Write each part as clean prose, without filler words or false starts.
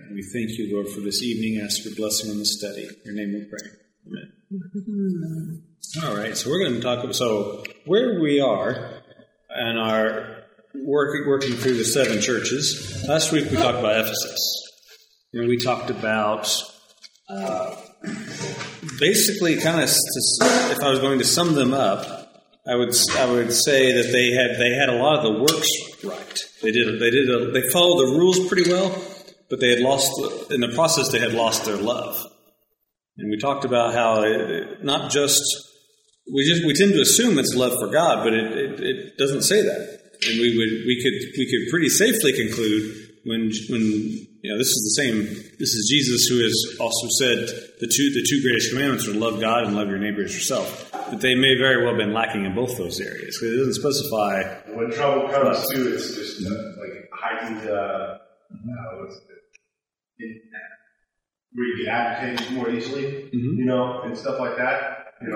We thank you, Lord, for this evening. Ask your blessing on the study. In your name we pray. Amen. All right, so we're going to talk about where we are and our working through the 7 churches. Last week we talked about Ephesus. And we talked about basically kind of, if I was going to sum them up, I would say that they had a lot of the works right. They followed the rules pretty well, but they had lost in the process. They had lost their love, and we talked about how not just we tend to assume it's love for God, but it doesn't say that, and we could pretty safely conclude when this is the same. This is Jesus who has also said the two greatest commandments are to love God and love your neighbor as yourself. But they may very well have been lacking in both those areas. It doesn't specify. When trouble comes to, it's just like heightened. Where you get agitated more easily, and stuff like that. You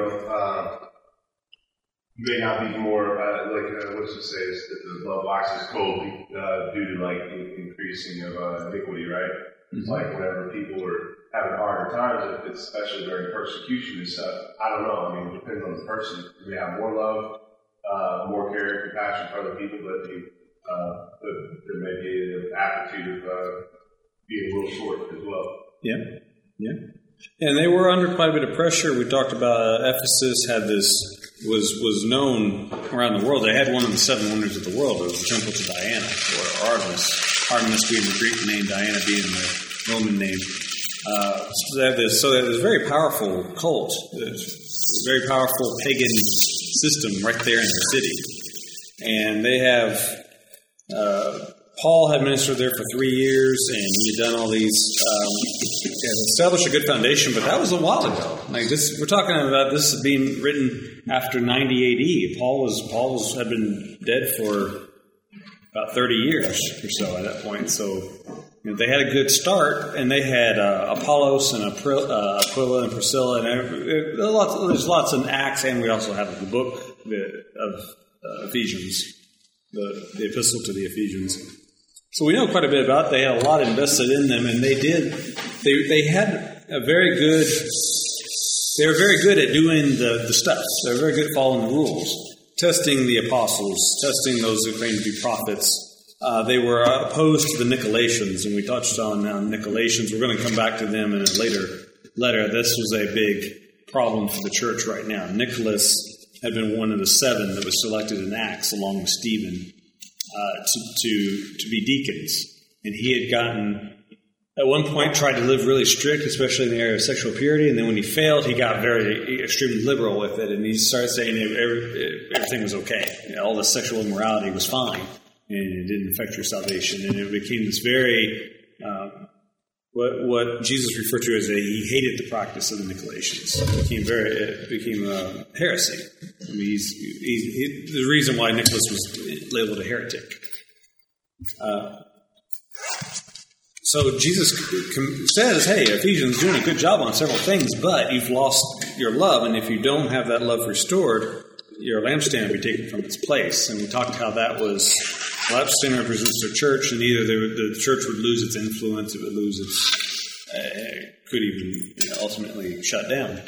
may not be more what does it say? Is that the love waxes cold due to like increasing of iniquity, right? It's like whenever people are having harder times, especially during persecution and stuff. I don't know. I mean, it depends on the person. We have more love, more care and compassion for other people, but there may be an aptitude of being a little short as well. Yeah. And they were under quite a bit of pressure. We talked about Ephesus had this was known around the world. They had one of the 7 wonders of the world. It was the temple to Diana, or Artemis. Artemis being the Greek name, Diana being the Roman name. So they had this very powerful cult, this very powerful pagan system right there in the city. And they have, Paul had ministered there for 3 years, and he had done all these, established a good foundation, but that was a while ago. Like this, we're talking about this being written after 90 AD. Paul had been dead for about 30 years or so at that point. So they had a good start, and they had Apollos and Aquila and Priscilla, and there's lots in Acts, and we also have the book of Ephesians, the epistle to the Ephesians. So we know quite a bit about it. They had a lot invested in them, and they were very good at doing the stuff. They were very good at following the rules, testing the apostles, testing those who claimed to be prophets. They were opposed to the Nicolaitans, and we touched on Nicolaitans. We're going to come back to them in a later letter. This was a big problem for the church right now. Nicholas had been one of the 7 that was selected in Acts, along with Stephen, to be deacons. And he had gotten, at one point, tried to live really strict, especially in the area of sexual purity. And then when he failed, he got very extremely liberal with it. And he started saying everything was okay. All the sexual immorality was fine. And it didn't affect your salvation. And it became this very, what Jesus referred to as he hated the practice of the Nicolaitans. It became heresy. I mean, he's the reason why Nicholas was labeled a heretic. So Jesus says, hey, Ephesians doing a good job on several things, but you've lost your love, and if you don't have that love restored, your lampstand will be taken from its place. And we talked how that was, lampstand represents the church, and either the church would lose its influence, it would lose its, could even ultimately shut down.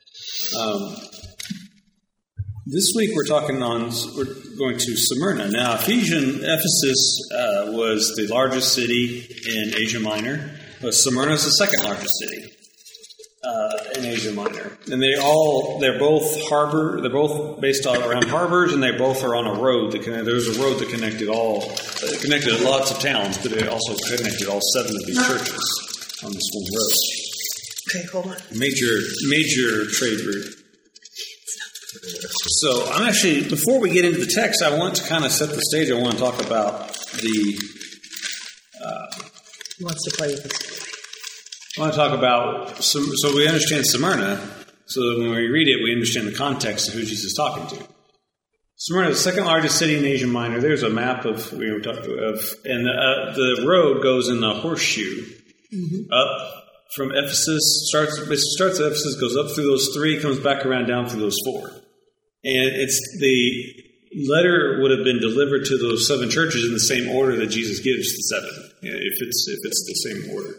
This week we're going to Smyrna. Now, Ephesus was the largest city in Asia Minor, but Smyrna is the second largest city in Asia Minor. And they're both based around harbors, and they both are on a road there was a road that connected lots of towns, but it also connected all 7 of these churches on this one road. Okay, hold on. Major trade route. So I'm actually, before we get into the text, I want to kind of set the stage. I want to talk about Who wants to play with us? I want to talk about, so we understand Smyrna, so that when we read it, we understand the context of who Jesus is talking to. Smyrna is the second largest city in Asia Minor. There's a map and the road goes in a horseshoe up from Ephesus, starts at Ephesus, goes up through those 3, comes back around down through those 4. And it's letter would have been delivered to those 7 churches in the same order that Jesus gives the 7, if it's the same order.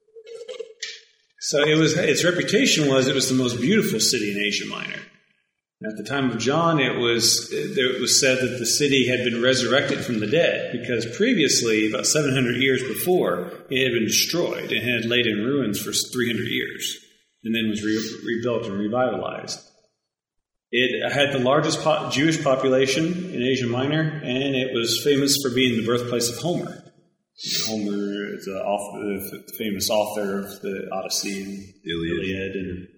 So its reputation was it was the most beautiful city in Asia Minor. At the time of John, it was said that the city had been resurrected from the dead because previously, about 700 years before, it had been destroyed and had laid in ruins for 300 years and then was rebuilt and revitalized. It had the largest Jewish population in Asia Minor, and it was famous for being the birthplace of Homer. Homer is the famous author of the Odyssey and Iliad. And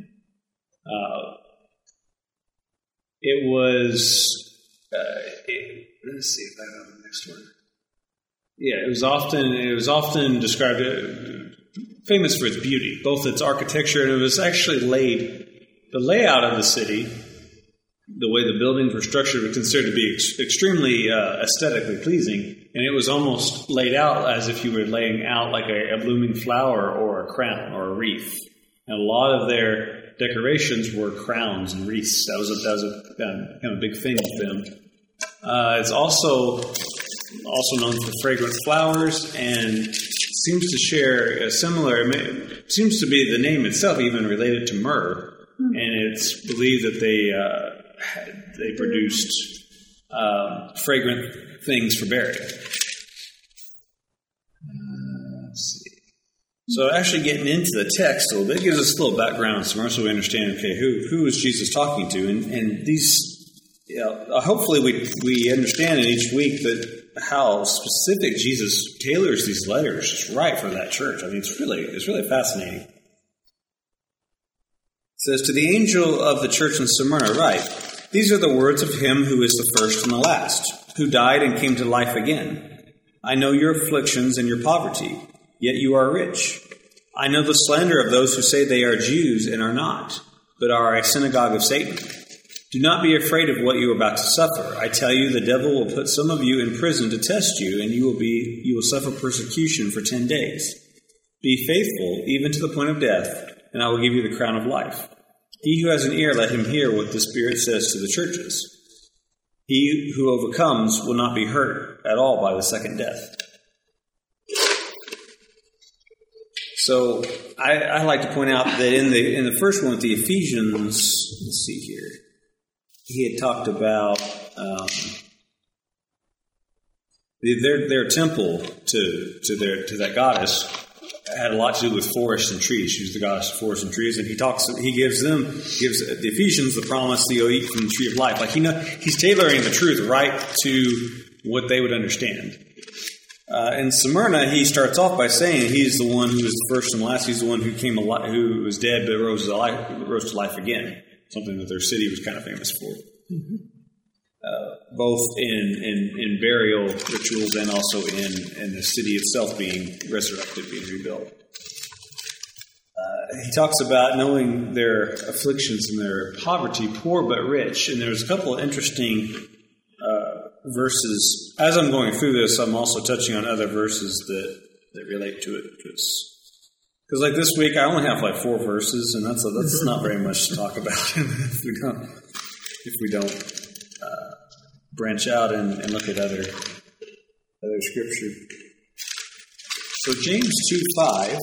it was, let's see if I have the next one. Yeah, it was often described famous for its beauty, both its architecture, and it was actually the layout of the city, the way the buildings were structured, was considered to be extremely aesthetically pleasing, and it was almost laid out as if you were laying out like a blooming flower or a crown or a wreath. And a lot of their decorations were crowns and wreaths. That was a kind of big thing with them. It's also known for fragrant flowers and seems to share a similar. Seems to be the name itself even related to myrrh, and it's believed that they produced fragrant things for burial. Let's see. So actually getting into the text a little bit gives us a little background on Smyrna so we understand, okay, who is Jesus talking to? And these, hopefully we understand in each week that how specific Jesus tailors these letters just right for that church. I mean, it's really fascinating. It says, to the angel of the church in Smyrna, write, these are the words of him who is the first and the last, who died and came to life again. I know your afflictions and your poverty, yet you are rich. I know the slander of those who say they are Jews and are not, but are a synagogue of Satan. Do not be afraid of what you are about to suffer. I tell you, the devil will put some of you in prison to test you, and you will suffer persecution for 10 days. Be faithful, even to the point of death, and I will give you the crown of life. He who has an ear, let him hear what the Spirit says to the churches. He who overcomes will not be hurt at all by the second death. So I like to point out that in the first one with the Ephesians, let's see here, he had talked about their temple to that goddess had a lot to do with forests and trees. She was the goddess of forests and trees, and he gives the Ephesians the promise that you'll eat from the tree of life. Like he's tailoring the truth right to what they would understand. In Smyrna, he starts off by saying he's the one who is the first and last. He's the one who was dead but rose to life again. Something that their city was kind of famous for, both in burial rituals and also in the city itself being resurrected, being rebuilt. He talks about knowing their afflictions and their poverty, poor but rich. And there's a couple of interesting verses. As I'm going through this, I'm also touching on other verses that relate to it. Because like this week, I only have like 4 verses, and that's not very much to talk about if we don't branch out and look at other scripture. So James 2:5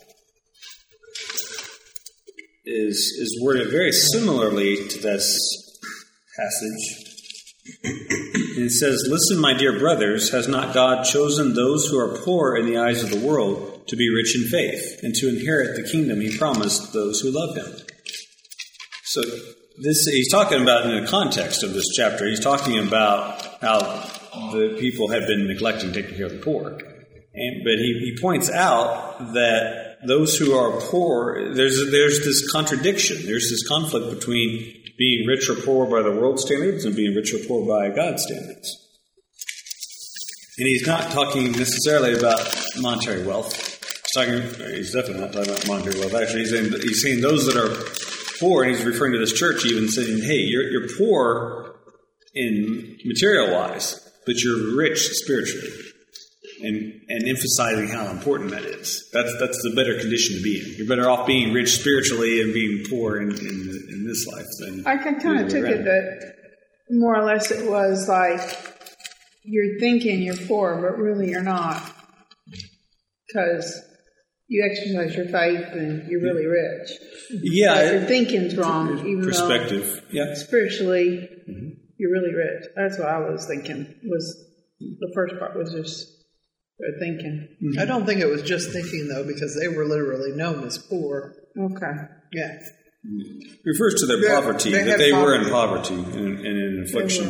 is worded very similarly to this passage. And it says, listen, my dear brothers, has not God chosen those who are poor in the eyes of the world to be rich in faith and to inherit the kingdom he promised those who love him? So he's talking about in the context of this chapter, he's talking about how the people have been neglecting taking care of the poor. But he points out that those who are poor, there's this contradiction, there's this conflict between being rich or poor by the world's standards and being rich or poor by God's standards. And he's not talking necessarily about monetary wealth. He's definitely not talking about monetary wealth. Actually, he's saying those that are poor, and he's referring to this church even saying, hey, you're poor in material-wise, but you're rich spiritually. And emphasizing how important that is. That's the better condition to be in. You're better off being rich spiritually and being poor in this life than I kind of took it that more or less it was like you're thinking you're poor, but really you're not, because you exercise your faith and you're really rich. Yeah. But your thinking's wrong, even perspective. Yeah. Spiritually, you're really rich. That's what I was thinking. Was the first part was just their thinking. I don't think it was just thinking, though, because they were literally known as poor. Okay. Yeah. Refers to their poverty, that they were in poverty and in affliction.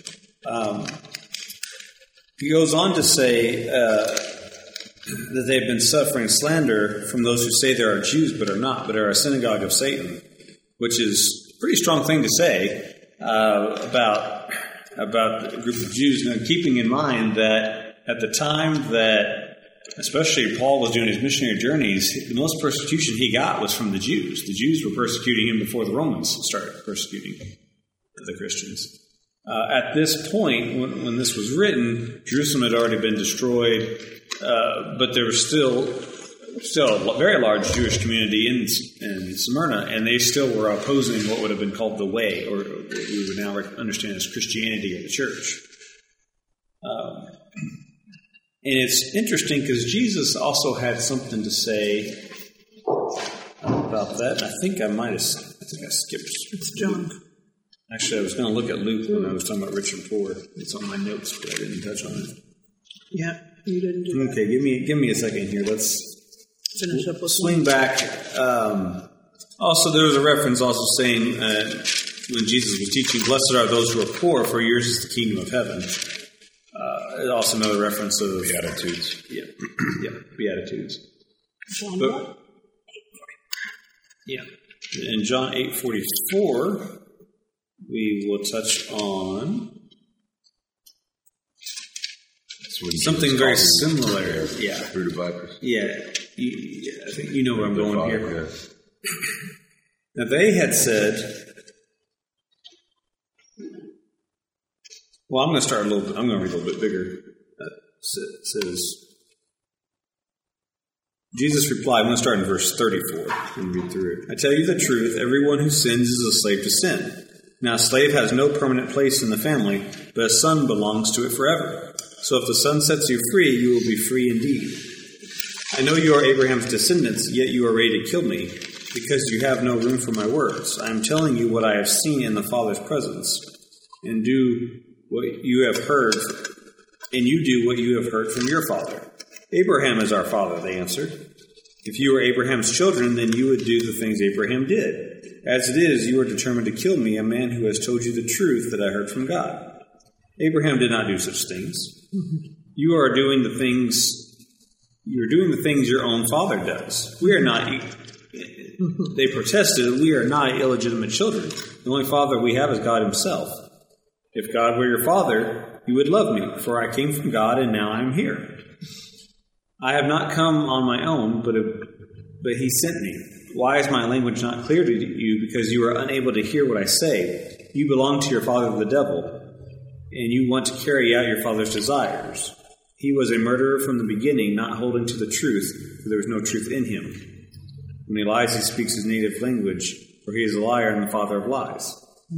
He goes on to say that they've been suffering slander from those who say they are Jews but are not, but are a synagogue of Satan, which is a pretty strong thing to say about a group of Jews. Now, keeping in mind that at the time that especially Paul was doing his missionary journeys, the most persecution he got was from the Jews. The Jews were persecuting him before the Romans started persecuting the Christians. At this point, when this was written, Jerusalem had already been destroyed, but there was still a very large Jewish community in Smyrna, and they still were opposing what would have been called the Way, or what we would now understand as Christianity of the church. And it's interesting because Jesus also had something to say about that. I think I skipped. It's John. Actually, I was going to look at Luke when I was talking about rich and poor. It's on my notes, but I didn't touch on it. Yeah, you didn't do that. Okay, give me a second here. Let's Finish up with swing back. Also, there was a reference also saying when Jesus was teaching, "Blessed are those who are poor, for yours is the kingdom of heaven." Also another reference of Beatitudes. Yeah, Beatitudes. John But, what? yeah, in John 8:44, we will touch on something very similar. Yeah, Fruit of vipers. yeah. I think you know where I'm going here. Yeah. Now they had said. Well, I'm going to start a little bit. I'm going to read a little bit bigger. It says, Jesus replied, I'm going to start in verse 34 and read through it. I tell you the truth, everyone who sins is a slave to sin. Now, a slave has no permanent place in the family, but a son belongs to it forever. So if the son sets you free, you will be free indeed. I know you are Abraham's descendants, yet you are ready to kill me, because you have no room for my words. I am telling you what I have seen in the Father's presence, and do what you have heard, and you do what you have heard from your father. Abraham is our father, they answered. If you were Abraham's children, then you would do the things Abraham did. As it is, you are determined to kill me, a man who has told you the truth that I heard from God. Abraham did not do such things. You are doing the things your own father does. We are not, they protested, we are not illegitimate children. The only father we have is God himself. If God were your father, you would love me, for I came from God and now I am here. I have not come on my own, but he sent me. Why is my language not clear to you? Because you are unable to hear what I say. You belong to your father the devil, and you want to carry out your father's desires. He was a murderer from the beginning, not holding to the truth, for there was no truth in him. When he lies, he speaks his native language, for he is a liar and the father of lies.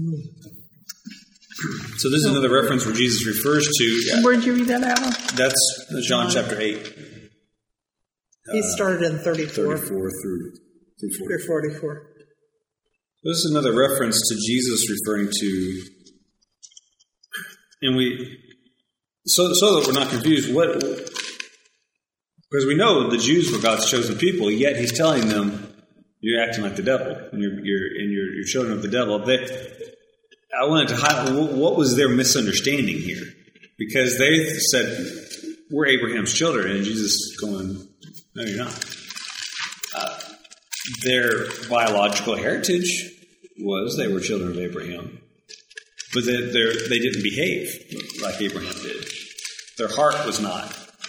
So this is another reference where Jesus refers to... Yeah. Where'd you read that out? That's John chapter 8. He started in 34. 34 through 40. 44. This is another reference to Jesus referring to... And so that we're not confused, because we know the Jews were God's chosen people, yet he's telling them, you're acting like the devil, and you're children of the devil. I wanted to highlight what was their misunderstanding here, because they said we're Abraham's children, and Jesus is going, no, you're not. Their biological heritage was they were children of Abraham, but they didn't behave like Abraham did. Their heart was not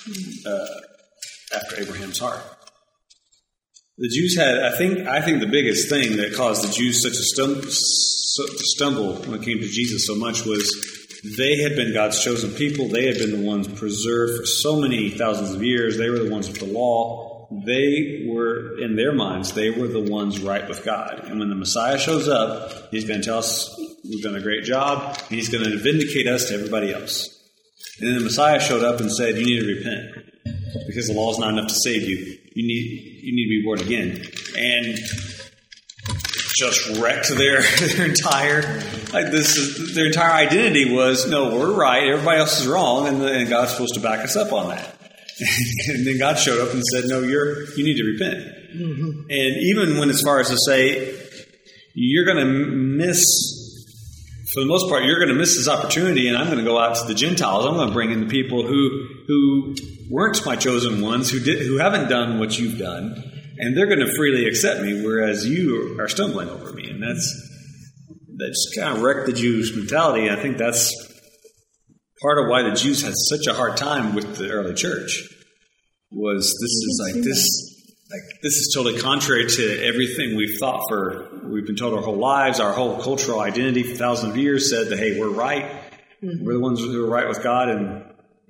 after Abraham's heart. The Jews had, I think the biggest thing that caused the Jews to stumble when it came to Jesus so much was they had been God's chosen people. They had been the ones preserved for so many thousands of years. They were the ones with the law. They were, in their minds, they were the ones right with God. And when the Messiah shows up, he's going to tell us We've done a great job, and he's going to vindicate us to everybody else. And then the Messiah showed up and said, you need to repent because the law is not enough to save you. You need to be born again. And just wrecked their entire their entire identity was, no, we're right, everybody else is wrong, and God's supposed to back us up on that. And then God showed up and said, no, you need to repent. Mm-hmm. And even when, as far as to say, you're going to miss, for the most part, you're going to miss this opportunity, and I'm going to go out to the Gentiles. I'm going to bring in the people who weren't my chosen ones, who haven't done what you've done, and they're going to freely accept me, whereas you are stumbling over me. And that's kind of wrecked the Jewish mentality. I think that's part of why the Jews had such a hard time with the early church. Was this is totally contrary to everything we've been told our whole lives. Our whole cultural identity for thousands of years said that, hey, we're right. Mm-hmm. We're the ones who are right with God, and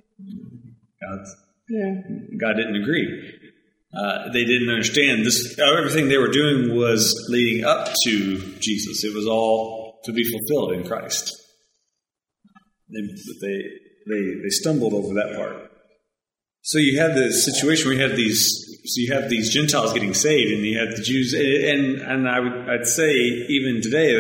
God didn't agree. They didn't understand this. Everything they were doing was leading up to Jesus. It was all to be fulfilled in Christ. They stumbled over that part. So you had the situation where you have these Gentiles getting saved, and you had the Jews, and I'd say even today,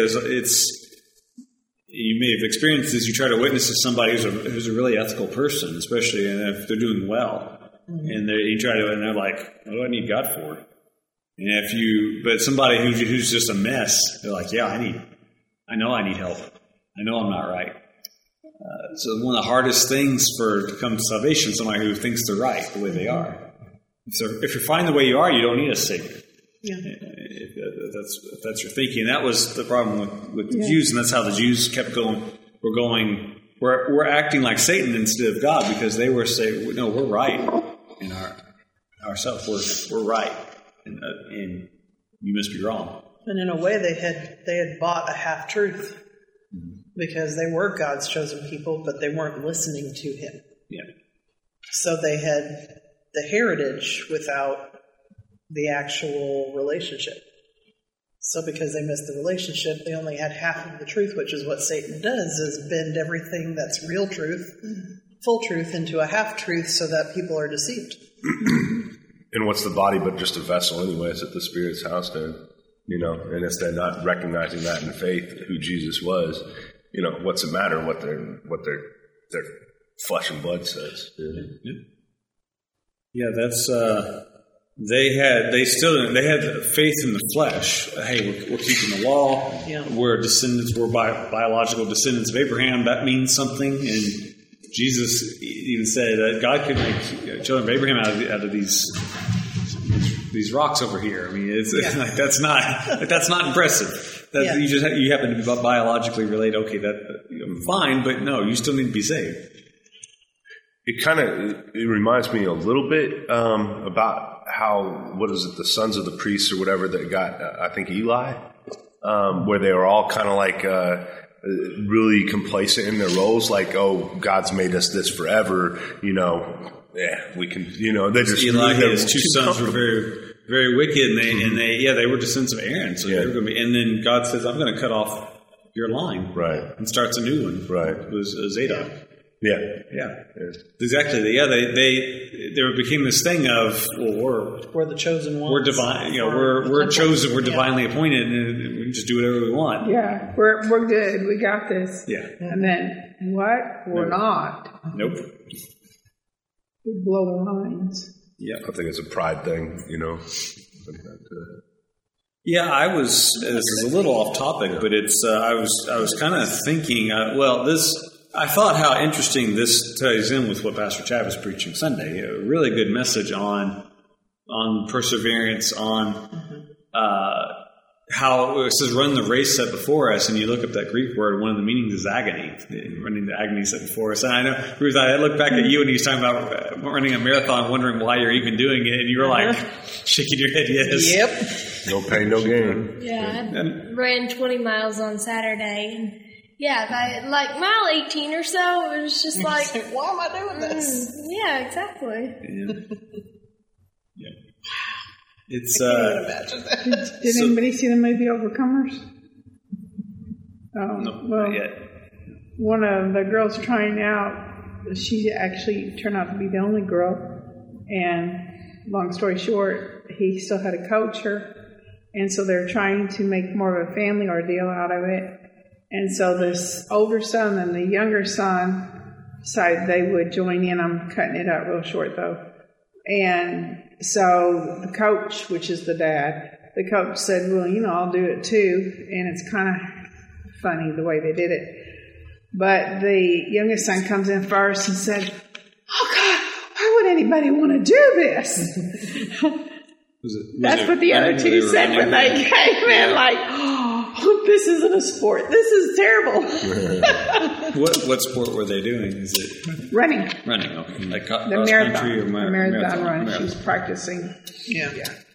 you may have experienced this. You try to witness to somebody who's a really ethical person, especially if they're doing well. And they're like, what do I need God for? But somebody who's just a mess, they're like, yeah, I know I need help. I know I'm not right. So one of the hardest things to come to salvation is somebody who thinks they're right the way they are. So if you're fine the way you are, you don't need a Savior. Yeah. If that's your thinking. And that was the problem with the Jews, and that's how the Jews kept going. We're acting like Satan instead of God, because they were saying, no, we're right in ourselves. We're right, and you must be wrong. And in a way, they had bought a half truth, because they were God's chosen people, but they weren't listening to Him. Yeah. So they had the heritage without the actual relationship. So because they missed the relationship, they only had half of the truth, which is what Satan does, is bend everything that's real truth, full truth, into a half truth so that people are deceived. And what's the body but just a vessel anyway? It's at the Spirit's house then, and it's then not recognizing that in faith, who Jesus was. What's it matter what their flesh and blood says? Yeah, that's they had faith in the flesh. Hey, we're keeping the law. Yeah. We're descendants. We're biological descendants of Abraham. That means something. And Jesus even said that God could make children of Abraham out of these rocks over here. I mean, it's like that's not impressive. You happen to be biologically related. Okay, that fine, but no, you still need to be saved. It reminds me a little bit about how, the sons of the priests or whatever that got, I think Eli, where they were all kind of like really complacent in their roles, like, oh, God's made us this forever, we can, they just Eli, his two sons were very, very wicked, and they were descendants of Aaron, so they were going to be. And then God says, "I'm going to cut off your line," right, and starts a new one. Right, it was Zadok. Yeah, exactly. There became this thing of, well, we're the chosen ones. We're divine. We're chosen. We're divinely appointed, and we can just do whatever we want. Yeah, we're good. We got this. Yeah, and then what? We're not. Nope. We blow their minds. Yeah, I think it's a pride thing, Yeah, this is a little off topic, but it's. I was kind of thinking. I thought how interesting this ties in with what Pastor Chad was preaching Sunday. A really good message on perseverance, on how it says run the race set before us, and you look up that Greek word, one of the meanings is agony, running the agony set before us. And I know, Ruth, I looked back at you and he was talking about running a marathon, wondering why you're even doing it, and you were like shaking your head, yes. Yep. No pain, no gain. Yeah, I ran 20 miles on Saturday, and by mile 18 or so, it was just like, why am I doing this? Yeah, exactly. Yeah. It's I can't even imagine that. Did anybody see the movie Overcomers? Oh, No, well, not yet. one of the girls trying out, she actually turned out to be the only girl. And long story short, he still had to coach her. And so they're trying to make more of a family ordeal out of it. And so this older son and the younger son decided they would join in. I'm cutting it out real short, though. And so the coach, which is the dad, the coach said, well, I'll do it too. And it's kind of funny the way they did it. But the youngest son comes in first and said, oh, God, why would anybody want to do this? That's what the other two said when they came in, like, oh, this isn't a sport. This is terrible. What sport were they doing? Is it Running. Running, okay. Like The cross marathon. country or The marathon run. Marathon. She's practicing. Yeah.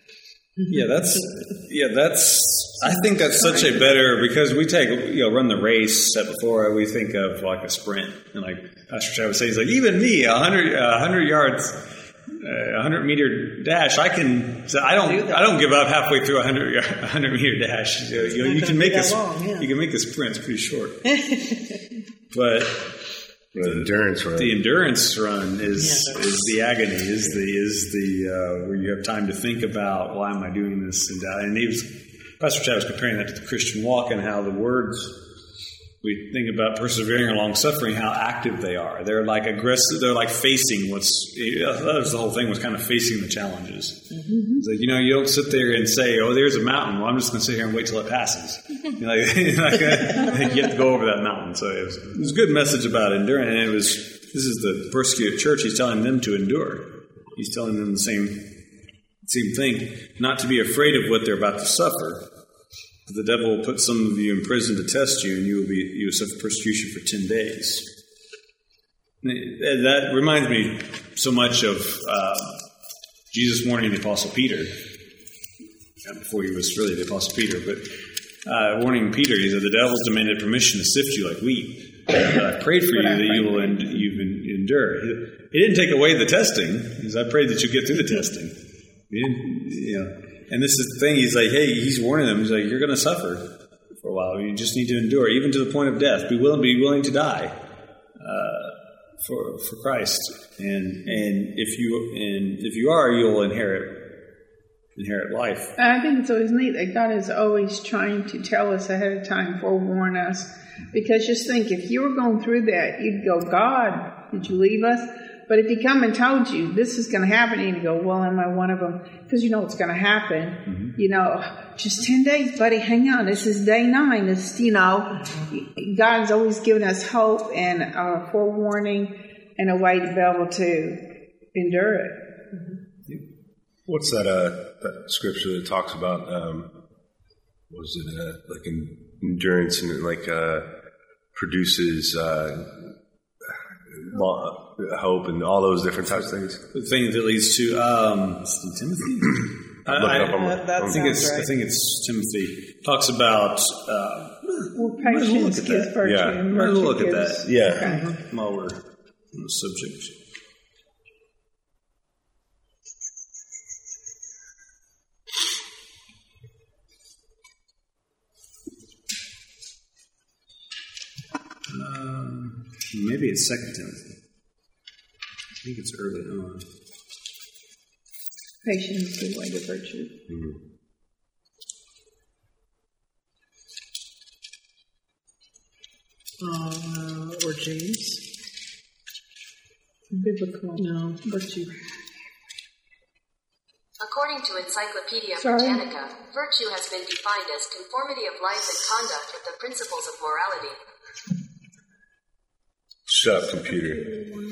I think that's such a better, because we take, run the race set before, we think of like a sprint. And like Pastor Chad would say, he's like, even me, 100 yards, 100-meter dash, I don't give up halfway through a 100-meter dash. You can make a sprint. It's pretty short. But the endurance run. The endurance run is the agony, is the where you have time to think about, why am I doing this? And Pastor Chad was comparing that to the Christian walk and how the words, we think about persevering or long suffering, how active they are. They're like aggressive. They're like facing that was the whole thing, was kind of facing the challenges. Mm-hmm. It's like, you don't sit there and say, oh, there's a mountain. Well, I'm just going to sit here and wait till it passes. You have to go over that mountain. So it was a good message about enduring. And this is the persecuted church. He's telling them to endure. He's telling them the same thing, not to be afraid of what they're about to suffer. The devil will put some of you in prison to test you, and you will suffer persecution for 10 days. And that reminds me so much of Jesus warning the Apostle Peter, before he was really the Apostle Peter, but warning Peter, he said, the devil's demanded permission to sift you like wheat. But I prayed for you that you will endure. He didn't take away the testing. He said, I prayed that you get through the testing. He didn't, And this is the thing. He's like, hey, he's warning them. He's like, you're going to suffer for a while. You just need to endure, even to the point of death. Be willing to die for Christ. And if you are, you'll inherit life. I think it's always neat that God is always trying to tell us ahead of time, forewarn us. Because just think, if you were going through that, you'd go, God, did you leave us? But if he come and told you this is going to happen, and you go, well, am I one of them? Because it's going to happen. Mm-hmm. Just 10 days, buddy, hang on. This is day 9. God's always given us hope and a forewarning and a way to be able to endure it. Mm-hmm. What's that scripture that talks about, was it like endurance and produces hope and all those different types of things. The thing that leads to Timothy. I think it's Timothy. Talks about patience gives virtue. Yeah, we'll look at that. Yeah, okay. While we're on the subject. Maybe it's 2 Timothy. I think it's early on. Patience is the way to virtue. Or James. Biblical. No, virtue. According to Encyclopedia Britannica, virtue has been defined as conformity of life and conduct with the principles of morality. Shut up, computer.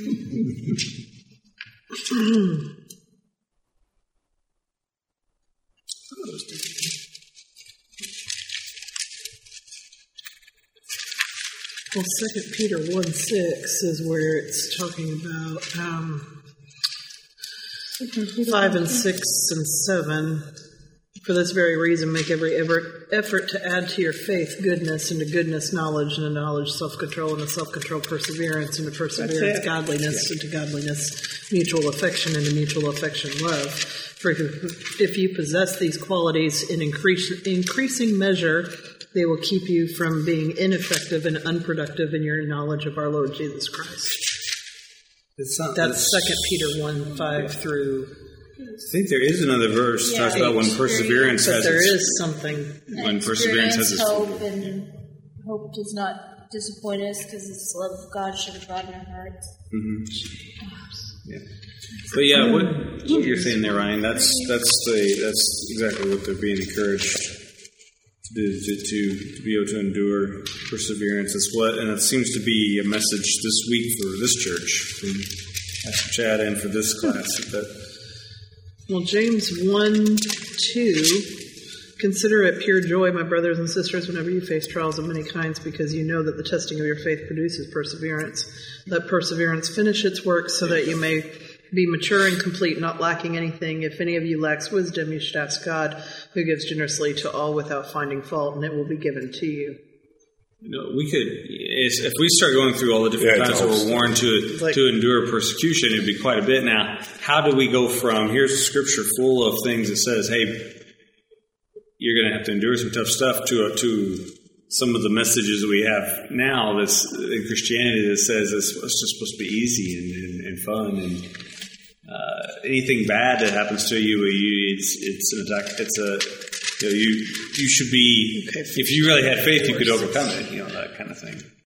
Well, 2 Peter 1:6 is where it's talking about 5 and 6 and 7. For this very reason, make every effort to add to your faith goodness, and to goodness knowledge, and to knowledge self-control, and to self-control perseverance, and to perseverance godliness, and to godliness mutual affection, and to mutual affection love. For if you possess these qualities in increasing measure, they will keep you from being ineffective and unproductive in your knowledge of our Lord Jesus Christ. That's 2 Peter 1:5 through. I think there is another verse that talks about when perseverance has. But there is something. When perseverance has its hope, and hope does not disappoint us because it's the love of God should abide in our hearts. Mm-hmm. Yeah. But yeah, what you're saying there, Ryan, that's exactly what they're being encouraged to do, to be able to endure perseverance. And it seems to be a message this week for this church, from Pastor Chad, and for this class. Well, James 1:2, consider it pure joy, my brothers and sisters, whenever you face trials of many kinds, because you know that the testing of your faith produces perseverance. Let perseverance finish its work so that you may be mature and complete, not lacking anything. If any of you lacks wisdom, you should ask God, who gives generously to all without finding fault, and it will be given to you. We could, if we start going through all the different times that we're warned to endure persecution, it'd be quite a bit. Now, how do we go from, here's a scripture full of things that says, hey, you're going to have to endure some tough stuff, to some of the messages that we have now that's in Christianity that says it's just supposed to be easy and fun, and anything bad that happens to you, it's an attack. It's you should be, if you really had faith, you could overcome it. That kind of thing.